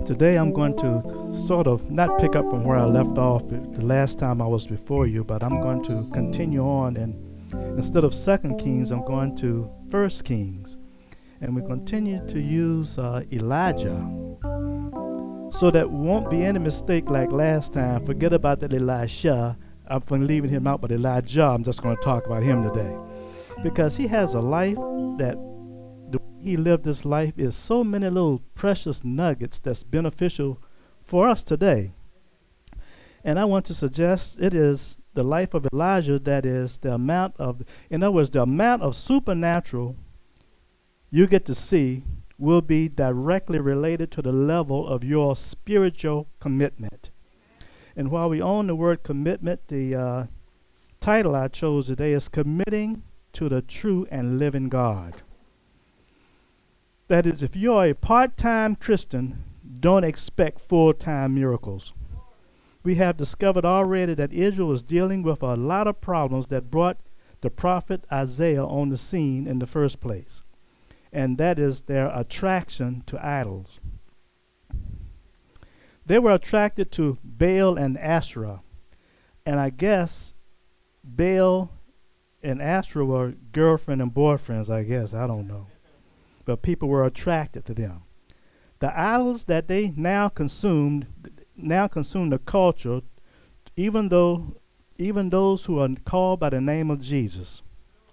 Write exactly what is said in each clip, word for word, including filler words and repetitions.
Today I'm going to sort of not pick up from where I left off the last time I was before you, but I'm going to continue on, and instead of Second Kings, I'm going to First Kings, and we continue to use uh, Elijah, so that won't be any mistake like last time. Forget about that Elisha. I'm leaving him out, but Elijah, I'm just going to talk about him today, because he has a life that the way he lived his life is so many little precious nuggets that's beneficial for us today. And I want to suggest it is the life of Elijah that is the amount of, in other words, the amount of supernatural you get to see will be directly related to the level of your spiritual commitment. And while we own the word commitment, the uh, title I chose today is Committing to the True and Living God. That is, if you're a part-time Christian, don't expect full-time miracles. We have discovered already that Israel was dealing with a lot of problems that brought the prophet Isaiah on the scene in the first place. And that is their attraction to idols. They were attracted to Baal and Asherah. And I guess Baal and Asherah were girlfriend and boyfriends, I guess. I don't know. But people were attracted to them. The idols that they now consumed, now consume the culture, even though, even those who are called by the name of Jesus.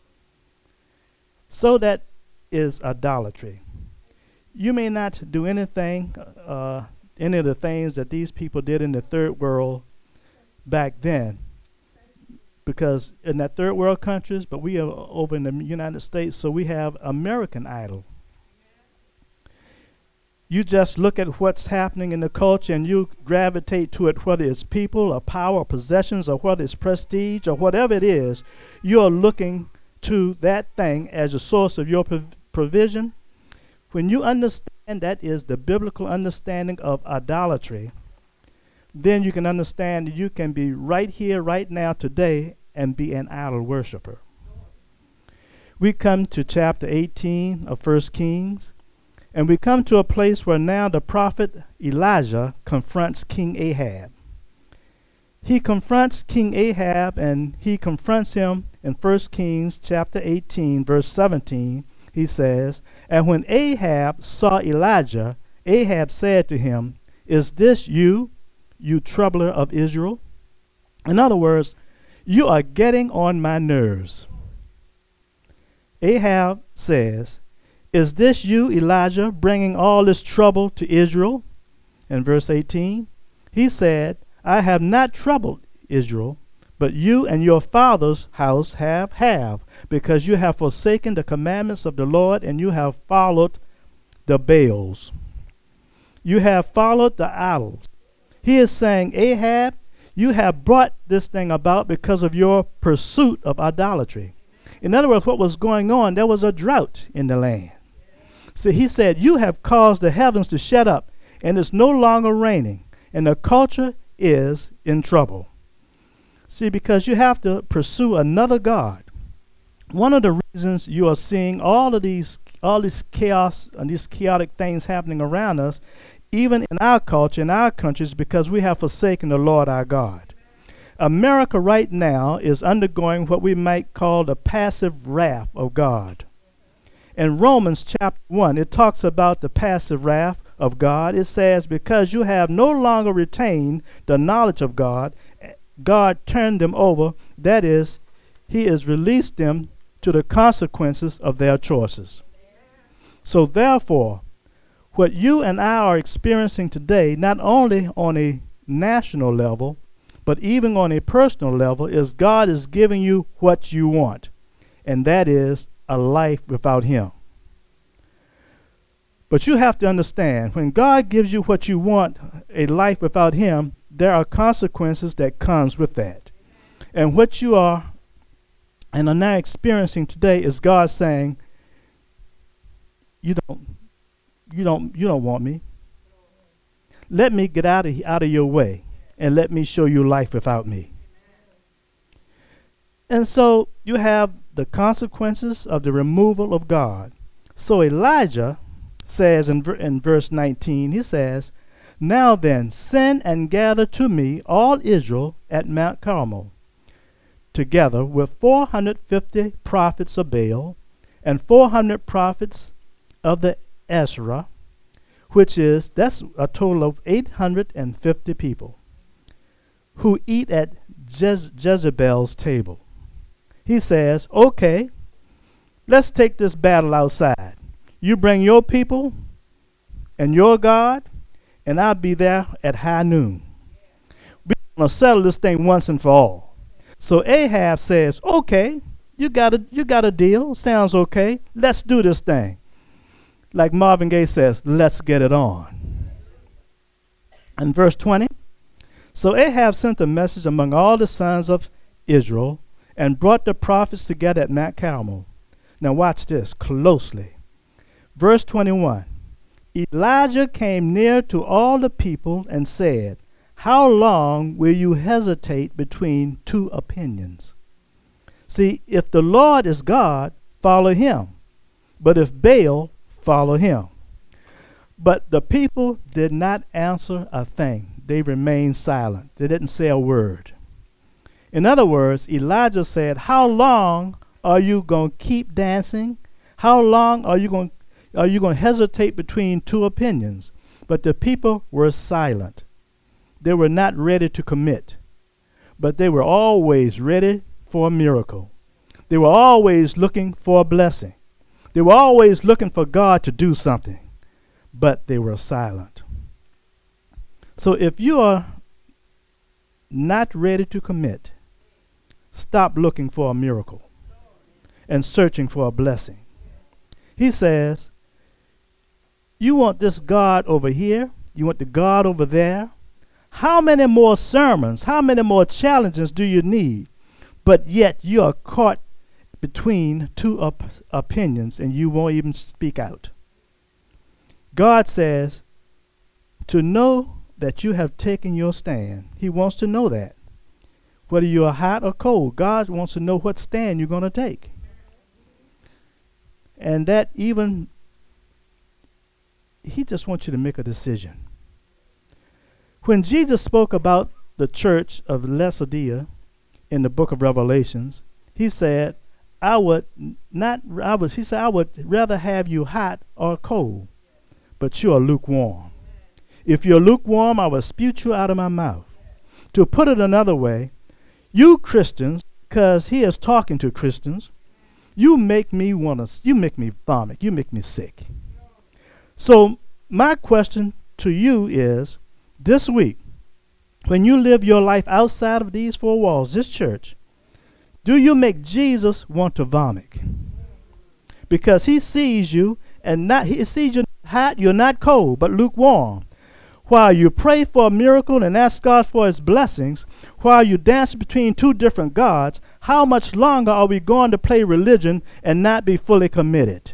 So that is idolatry. You may not do anything, uh, any of the things that these people did in the third world back then, because in that third world countries, but we are over in the United States, so we have American Idol. You just look at what's happening in the culture and you gravitate to it, whether it's people or power or possessions or whether it's prestige or whatever it is. You're looking to that thing as a source of your prov- provision. When you understand that is the biblical understanding of idolatry, then you can understand that you can be right here, right now, today, and be an idol worshiper. We come to chapter eighteen of First Kings. And we come to a place where now the prophet Elijah confronts King Ahab. He confronts King Ahab, and he confronts him in First Kings chapter eighteen, verse seventeen. He says, "And when Ahab saw Elijah, Ahab said to him, 'Is this you, you troubler of Israel?'" In other words, you are getting on my nerves. Ahab says, "Is this you, Elijah, bringing all this trouble to Israel?" In verse eighteen, he said, "I have not troubled Israel, but you and your father's house have, have, because you have forsaken the commandments of the Lord, and you have followed the Baals." You have followed the idols. He is saying, Ahab, you have brought this thing about because of your pursuit of idolatry. In other words, what was going on, there was a drought in the land. So he said, you have caused the heavens to shut up, and it's no longer raining, and the culture is in trouble. See, because you have to pursue another God. One of the reasons you are seeing all of these, all this chaos and these chaotic things happening around us, even in our culture, in our countries, because we have forsaken the Lord our God. America right now is undergoing what we might call the passive wrath of God. In Romans chapter one, it talks about the passive wrath of God. It says, because you have no longer retained the knowledge of God, God turned them over. That is, he has released them to the consequences of their choices. So therefore, what you and I are experiencing today, not only on a national level, but even on a personal level, is God is giving you what you want, and that is a life without him. But you have to understand, when God gives you what you want, a life without him, there are consequences that comes with that. And what you are and are now experiencing today is God saying, you don't you don't you don't want me. Let me get out of out of your way, and let me show you life without me. And so you have the consequences of the removal of God. So Elijah says in, ver- in verse nineteen, he says, Now then, send and gather to me all Israel at Mount Carmel, together with four hundred fifty prophets of Baal, and four hundred prophets of the Asherah, which is, that's a total of eight hundred fifty people, who eat at Jez- Jezebel's table. He says, okay, let's take this battle outside. You bring your people and your God, and I'll be there at high noon. We're going to settle this thing once and for all. So Ahab says, okay, you got a, you got a deal. Sounds okay. Let's do this thing. Like Marvin Gaye says, let's get it on. In verse twenty, so Ahab sent a message among all the sons of Israel and brought the prophets together at Mount Carmel. Now watch this closely. Verse twenty-one, Elijah came near to all the people and said, how long will you hesitate between two opinions? See, if the Lord is God, follow him. But if Baal, follow him. But the people did not answer a thing. They remained silent. They didn't say a word. In other words, Elijah said, how long are you going to keep dancing? How long are you going are you going to hesitate between two opinions? But the people were silent. They were not ready to commit, but they were always ready for a miracle. They were always looking for a blessing. They were always looking for God to do something, but they were silent. So if you are not ready to commit, stop looking for a miracle and searching for a blessing. He says, you want this God over here, you want the God over there. How many more sermons, how many more challenges do you need? But yet you are caught between two op- opinions and you won't even speak out. God says to know that you have taken your stand. He wants to know that. Whether you are hot or cold, God wants to know what stand you're going to take. And that even, he just wants you to make a decision. When Jesus spoke about the church of Laodicea in the book of Revelations, he said, I would not, I would, he said, I would rather have you hot or cold, but you are lukewarm. If you're lukewarm, I will spew you out of my mouth. To put it another way, you Christians, because he is talking to Christians, you make me want to, you make me vomit, you make me sick. So my question to you is, this week, when you live your life outside of these four walls, this church, do you make Jesus want to vomit? Because he sees you and not he sees you hot, you're not cold, but lukewarm. While you pray for a miracle and ask God for his blessings, while you dance between two different gods, how much longer are we going to play religion and not be fully committed?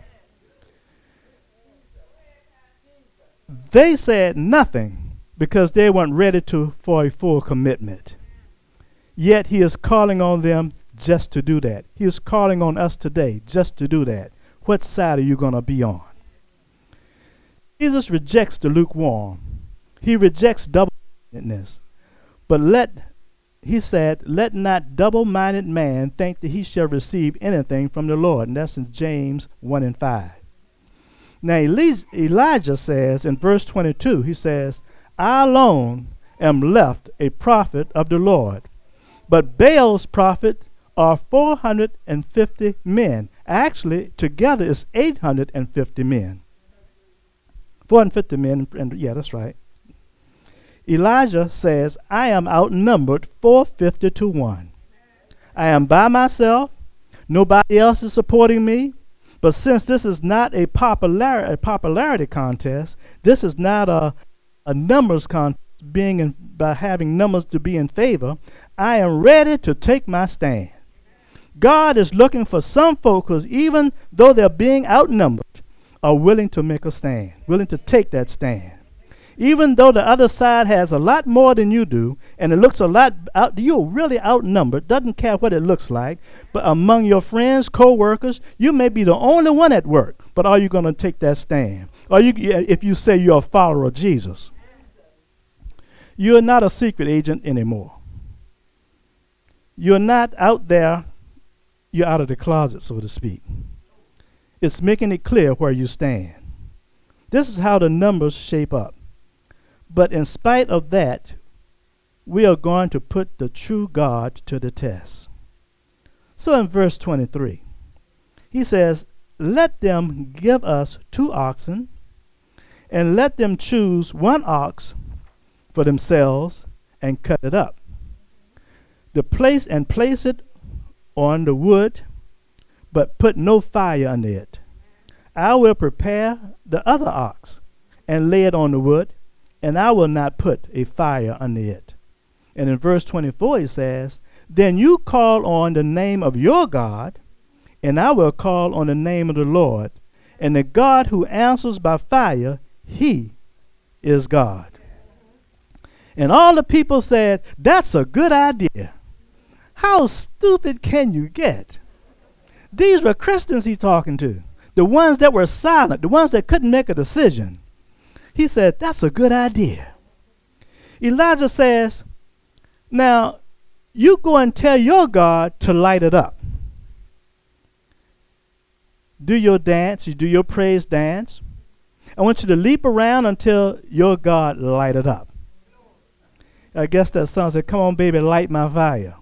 They said nothing because they weren't ready to for a full commitment. Yet he is calling on them just to do that. He is calling on us today just to do that. What side are you going to be on? Jesus rejects the lukewarm. He rejects double-mindedness. But let, he said, let not double-minded man think that he shall receive anything from the Lord. And that's in James one and five. Now Elijah says in verse twenty-two, he says, I alone am left a prophet of the Lord, but Baal's prophet are four hundred fifty men. Actually, together it's eight hundred fifty men. four hundred fifty men, and yeah, that's right. Elijah says, I am outnumbered four hundred fifty to one. I am by myself. Nobody else is supporting me. But since this is not a, popular, a popularity contest, this is not a, a numbers contest, being in, by having numbers to be in favor, I am ready to take my stand. God is looking for some folks who, even though they're being outnumbered, are willing to make a stand, willing to take that stand. Even though the other side has a lot more than you do, and it looks a lot out, you're really outnumbered, doesn't care what it looks like, but among your friends, co-workers, you may be the only one at work, but are you going to take that stand? Are you, if you say you're a follower of Jesus? You're not a secret agent anymore. You're not out there. You're out of the closet, so to speak. It's making it clear where you stand. This is how the numbers shape up. But in spite of that, we are going to put the true God to the test. So in verse twenty-three, he says, let them give us two oxen, and let them choose one ox for themselves and cut it up. The place and place it on the wood, but put no fire under it. I will prepare the other ox and lay it on the wood, and I will not put a fire under it. And in verse twenty-four he says, then you call on the name of your God, and I will call on the name of the Lord, and the God who answers by fire, he is God. And all the people said, that's a good idea. How stupid can you get? These were Christians he's talking to, the ones that were silent, the ones that couldn't make a decision. He said, that's a good idea. Elijah says, now, you go and tell your God to light it up. Do your dance, you do your praise dance. I want you to leap around until your God light it up. I guess that song said, come on, baby, light my fire.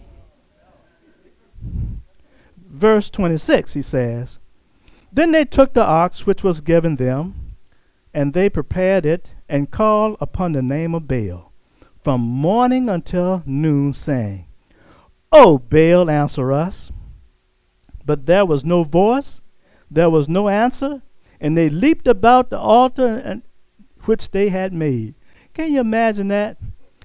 Verse twenty-six, he says, then they took the ox which was given them, and they prepared it, and called upon the name of Baal, from morning until noon, saying, O Baal, answer us. But there was no voice, there was no answer, and they leaped about the altar and, which they had made. Can you imagine that?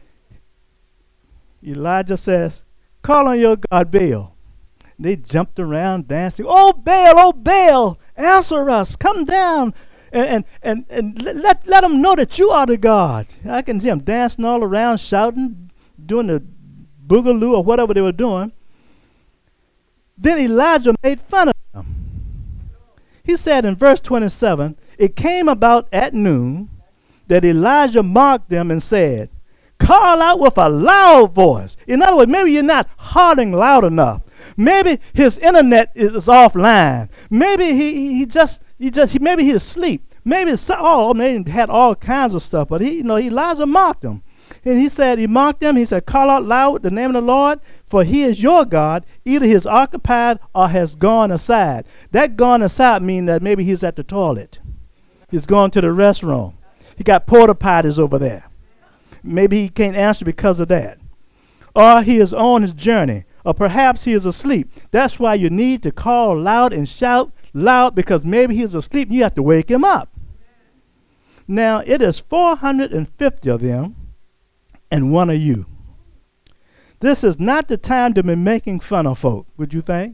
Elijah says, call on your God Baal. They jumped around dancing. Oh Baal, oh Baal, answer us, come down and and, and, and let, let them know that you are the God. I can see them dancing all around, shouting, doing the boogaloo or whatever they were doing. Then Elijah made fun of them. He said in verse twenty-seven, it came about at noon that Elijah mocked them and said, call out with a loud voice. In other words, maybe you're not hollering loud enough. Maybe his internet is offline. Maybe he, he just he just he, maybe he's asleep. Maybe it's oh they had all kinds of stuff. But he you know Elijah mocked them, and he said he mocked them. He said, call out loud the name of the Lord, for he is your God. Either he is occupied or has gone aside. That gone aside means that maybe he's at the toilet. He's gone to the restroom. He got porta potties over there. Maybe he can't answer because of that. Or he is on his journey. Or perhaps he is asleep. That's why you need to call loud and shout loud, because maybe he's asleep and you have to wake him up. Now, it is four hundred fifty of them and one of you. This is not the time to be making fun of folk, would you think?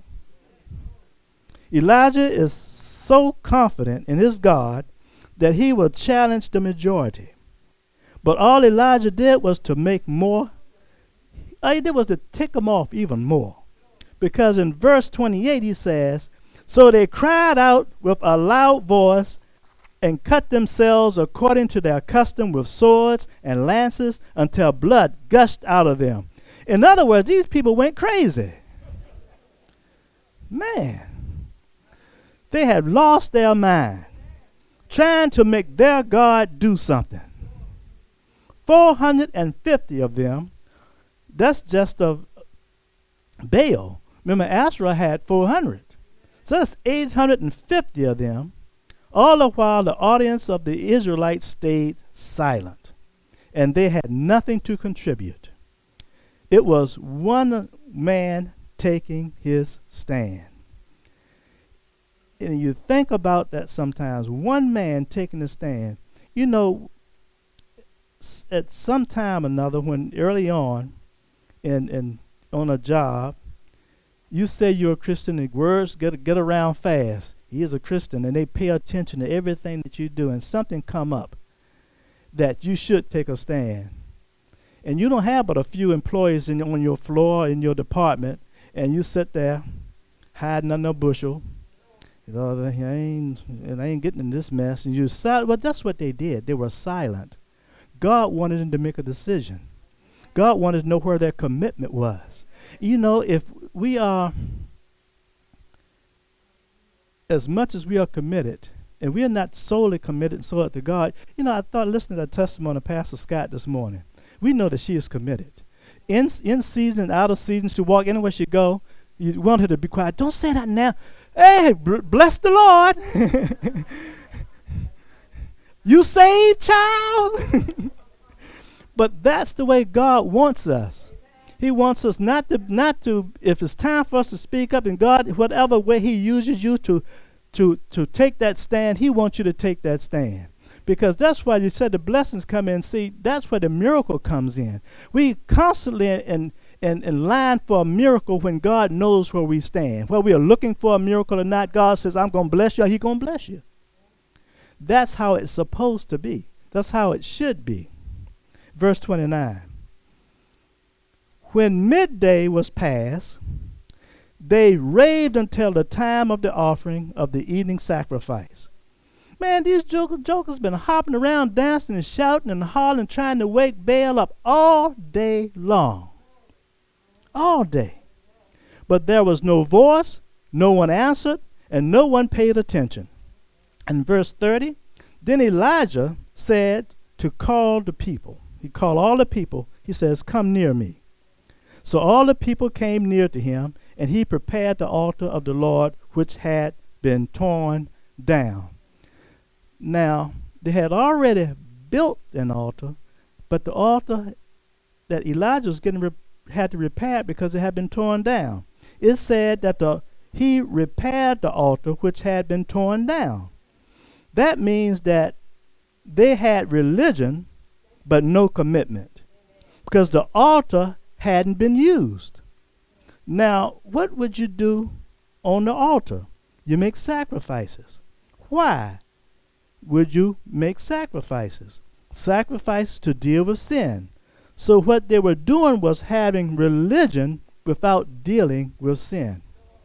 Elijah is so confident in his God that he will challenge the majority. But all Elijah did was to make more. All he did was to tick them off even more. Because in verse twenty-eight he says, so they cried out with a loud voice and cut themselves according to their custom with swords and lances until blood gushed out of them. In other words, these people went crazy. Man, they had lost their mind, trying to make their God do something. four hundred fifty of them, that's just of Baal. Remember, Asherah had four hundred. So that's eight hundred fifty of them, all the while the audience of the Israelites stayed silent, and they had nothing to contribute. It was one man taking his stand. And you think about that sometimes, one man taking a stand. You know, s- at some time or another, when early on in, in on a job, you say you're a Christian, and words get get around fast. He is a Christian, and they pay attention to everything that you do, and something come up that you should take a stand. And you don't have but a few employees in, on your floor, in your department, and you sit there hiding under a bushel. You know, I ain't, and I ain't getting in this mess. And you silent. Well, that's what they did. They were silent. God wanted them to make a decision. God wanted to know where their commitment was. You know, if we are, as much as we are committed, and we are not solely committed and sold to God, you know, I thought listening to the testimony of Pastor Scott this morning, we know that she is committed. In, in season and out of season, she walk anywhere she go. You want her to be quiet. Don't say that now. Hey, b- bless the Lord. You saved, child. But that's the way God wants us. He wants us not to, not to, if it's time for us to speak up, and God, whatever way he uses you to, to, to take that stand, he wants you to take that stand. Because that's why you said the blessings come in. See, that's where the miracle comes in. We constantly in, in, in line for a miracle when God knows where we stand. Whether we are looking for a miracle or not, God says, I'm going to bless you, or he's going to bless you. That's how it's supposed to be. That's how it should be. Verse twenty-nine. When midday was past, they raved until the time of the offering of the evening sacrifice. Man, these jokers, jokers been hopping around, dancing and shouting and hollering, trying to wake Baal up all day long. All day. But there was no voice, no one answered, and no one paid attention. In verse thirty, then Elijah said to call the people. He called all the people. He says, come near me. So all the people came near to him, and he prepared the altar of the Lord, which had been torn down. Now, they had already built an altar, but the altar that Elijah was getting re- had to repair because it had been torn down. It said that the, he repaired the altar which had been torn down. That means that they had religion, but no commitment, because the altar hadn't been used. Now, what would you do on the altar? You make sacrifices. Why would you make sacrifices? Sacrifice to deal with sin. So what they were doing was having religion without dealing with sin.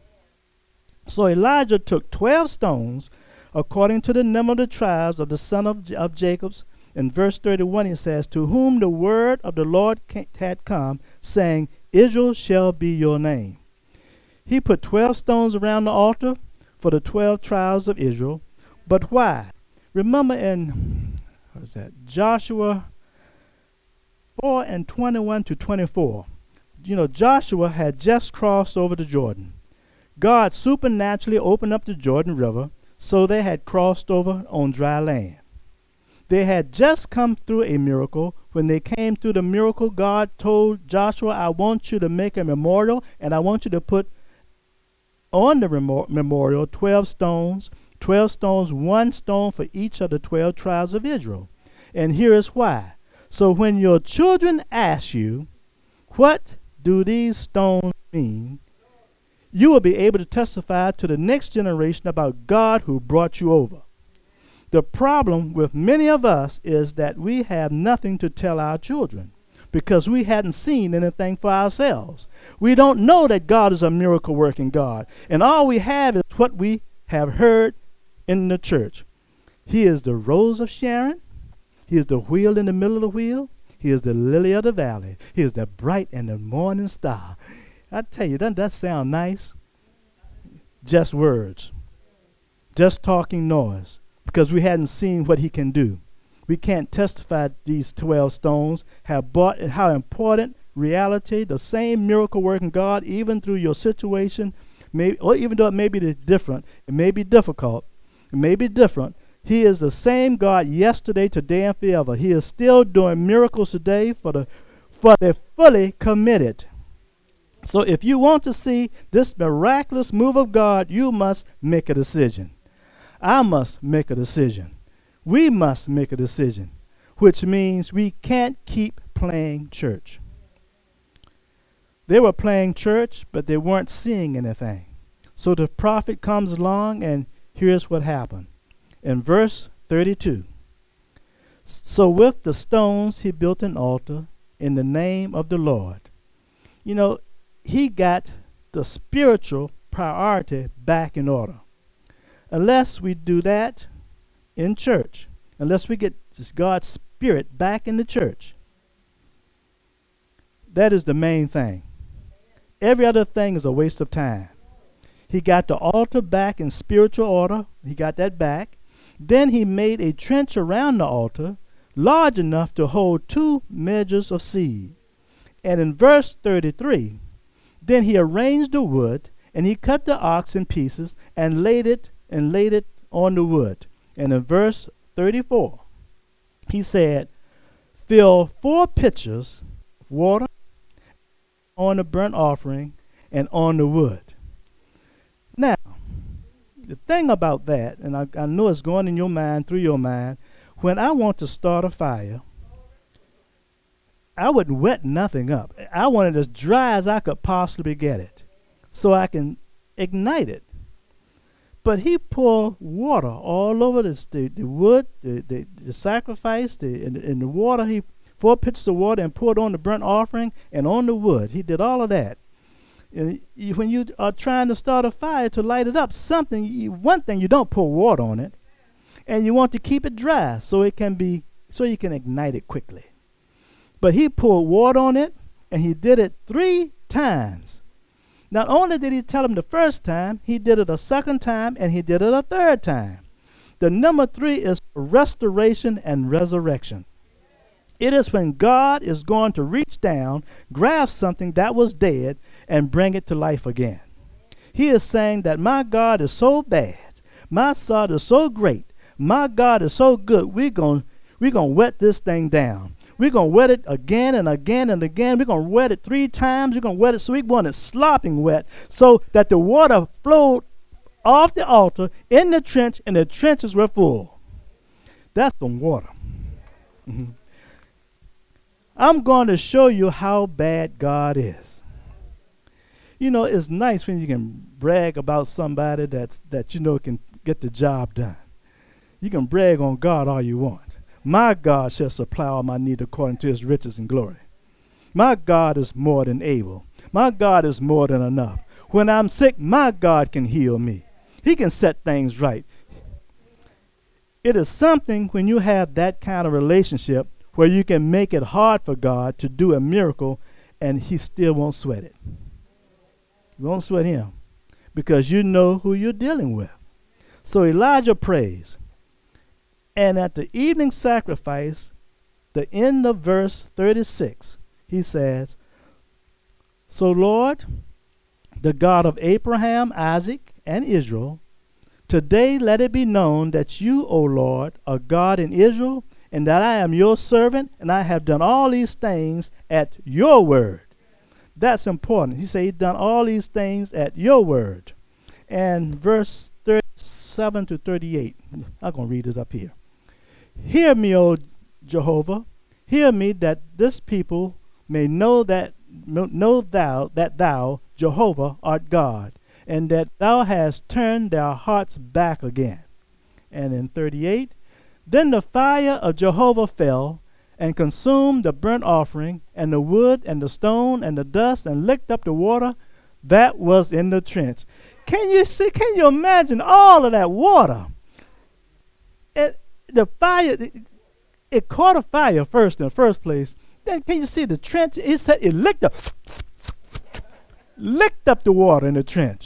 So Elijah took twelve stones, according to the number of the tribes of the son of, J- of Jacob's. In verse thirty-one, he says, to whom the word of the Lord ca- had come, saying, Israel shall be your name. He put twelve stones around the altar for the twelve tribes of Israel. But why? Remember in, what is that, Joshua four and twenty-one to twenty-four. You know, Joshua had just crossed over the Jordan. God supernaturally opened up the Jordan River, so they had crossed over on dry land. They had just come through a miracle. When they came through the miracle, God told Joshua, I want you to make a memorial, and I want you to put on the remor- memorial twelve stones, twelve stones, one stone for each of the twelve tribes of Israel. And here is why. So when your children ask you, what do these stones mean? You will be able to testify to the next generation about God who brought you over. The problem with many of us is that we have nothing to tell our children because we hadn't seen anything for ourselves. We don't know that God is a miracle working God. And all we have is what we have heard in the church. He is the rose of Sharon. He is the wheel in the middle of the wheel. He is the lily of the valley. He is the bright and the morning star. I tell you, doesn't that sound nice? Just words. Just talking noise. Because we hadn't seen what he can do. We can't testify these twelve stones have brought and how important reality, the same miracle working God, even through your situation, may, or even though it may be different, it may be difficult, it may be different, he is the same God yesterday, today, and forever. He is still doing miracles today for the for the fully committed. So if you want to see this miraculous move of God, you must make a decision. I must make a decision. We must make a decision, which means we can't keep playing church. They were playing church, but they weren't seeing anything. So the prophet comes along, and here's what happened. In verse thirty-two, so with the stones he built an altar in the name of the Lord. You know, he got the spiritual priority back in order. Unless we do that in church, unless we get God's Spirit back in the church. That is the main thing. Every other thing is a waste of time. He got the altar back in spiritual order. He got that back. Then he made a trench around the altar large enough to hold two measures of seed. And in verse thirty-three, then he arranged the wood, and he cut the ox in pieces and laid it and laid it on the wood. And in verse thirty-four, he said, fill four pitchers of water on the burnt offering and on the wood. Now, the thing about that, and I, I know it's going in your mind, through your mind, when I want to start a fire, I wouldn't wet nothing up. I want it as dry as I could possibly get it so I can ignite it. But he poured water all over this, the, the wood, the, the, the sacrifice, the, and, and the water. He four pitchers of water and poured on the burnt offering and on the wood. He did all of that. And you, when you are trying to start a fire to light it up, something, you, one thing, you don't pour water on it, and you want to keep it dry so it can be, so you can ignite it quickly. But he poured water on it, and he did it three times. Not only did he tell him the first time, he did it a second time, and he did it a third time. The number three is restoration and resurrection. It is when God is going to reach down, grab something that was dead, and bring it to life again. He is saying that my God is so bad, my God is so great, my God is so good, we're going we're gonna wet this thing down. We're going to wet it again and again and again. We're going to wet it three times. We're going to wet it so we want it slopping wet so that the water flowed off the altar in the trench and the trenches were full. That's some water. Mm-hmm. I'm going to show you how bad God is. You know, it's nice when you can brag about somebody that's, that you know can get the job done. You can brag on God all you want. My God shall supply all my need according to his riches and glory. My God is more than able. My God is more than enough. When I'm sick, my God can heal me. He can set things right. It is something when you have that kind of relationship where you can make it hard for God to do a miracle and he still won't sweat it. You won't sweat him because you know who you're dealing with. So Elijah prays. And at the evening sacrifice, the end of verse thirty-six, he says, so Lord, the God of Abraham, Isaac, and Israel, today let it be known that you, O Lord, are God in Israel, and that I am your servant, and I have done all these things at your word. That's important. He said he's done all these things at your word. And verse thirty-seven to thirty-eight, I'm going to read it up here. Hear me, O Jehovah, hear me, that this people may know that know thou that thou, Jehovah, art God, and that thou hast turned their hearts back again. And in thirty-eight, then the fire of Jehovah fell and consumed the burnt offering and the wood and the stone and the dust and licked up the water that was in the trench. Can you see? Can you imagine all of that water? It, the fire, it, it caught a fire first in the first place. Then can you see the trench? It said it licked up, licked up the water in the trench.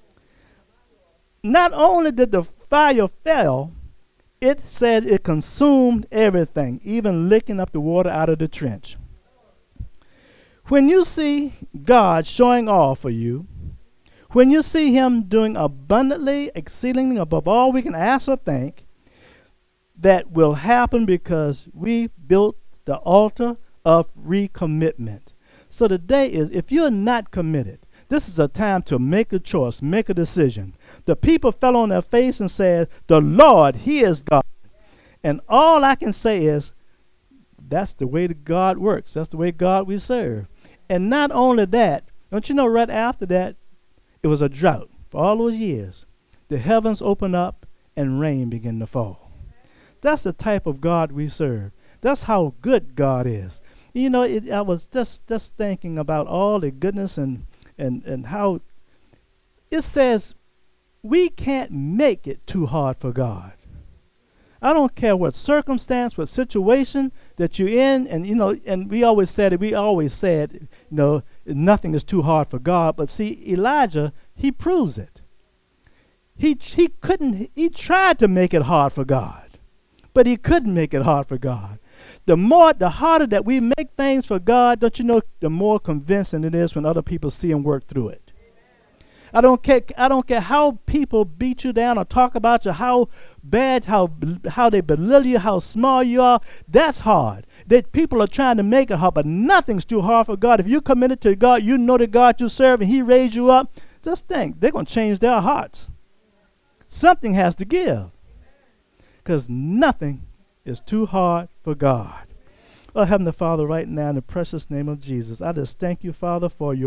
Not only did the fire fall, it said it consumed everything, even licking up the water out of the trench. When you see God showing off for you, when you see him doing abundantly, exceedingly above all we can ask or think, that will happen because we built the altar of recommitment. So today is, if you're not committed, this is a time to make a choice, make a decision. The people fell on their face and said, the Lord, he is God. And all I can say is, that's the way that God works. That's the way God we serve. And not only that, don't you know right after that, it was a drought for all those years. The heavens opened up and rain began to fall. That's the type of God we serve. That's how good God is. You know, it, I was just, just thinking about all the goodness and, and, and how it says we can't make it too hard for God. I don't care what circumstance, what situation that you're in, and you know, and we always said it, we always said, you know, nothing is too hard for God. But see, Elijah, he proves it. He he couldn't, he tried to make it hard for God, but he couldn't make it hard for God. The more, the harder that we make things for God, don't you know, the more convincing it is when other people see him work through it. I don't care. I don't care how people beat you down or talk about you, how bad, how how they belittle you, how small you are. That's hard. That people are trying to make it hard, but nothing's too hard for God. If you're committed to God, you know the God you serve, and He raised you up. Just think, they're going to change their hearts. Something has to give, because nothing is too hard for God. Oh, Heavenly Father, right now in the precious name of Jesus, I just thank you, Father, for your